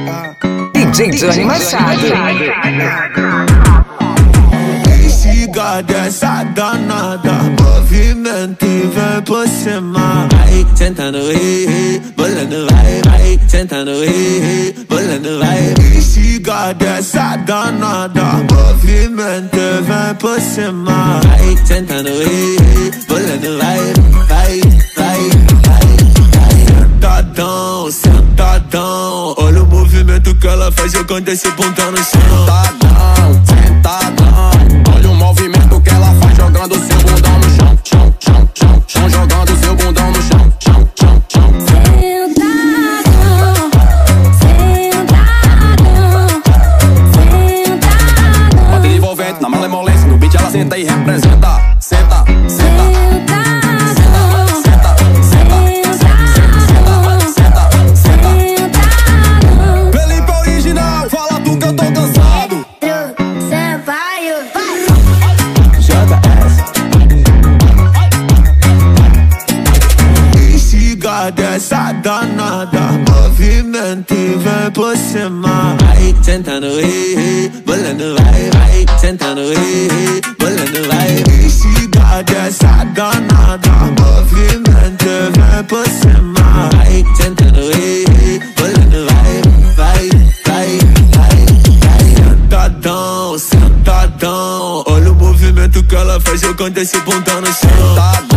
DJ Johnny Machado. Instiga dessa danada, movimento e vem por cima. Vai sentando, bolando, vai sentando, bolando, vai. Instiga dessa danada, movimento e vem por cima. Vai sentando, bolando, vai. Sentadão, sentadão, olha o movimento que ela faz jogando esse bundão no chão. Sentadão, olha o movimento que ela faz jogando seu bundão no chão, chão, jogando seu bundão no chão, chão. Sentadão. Bateria envolvente na malemolência, no beat ela senta e representa. Senta. Dessa danada, movimento e vem por cima. Vai sentando, bolando, vai sentando, bolando, vai. Instiga dessa danada, movimento e vem por cima. Vai sentando, bolando, vai. Sentadão, olha o movimento que ela faz jogando esse bundão no chão.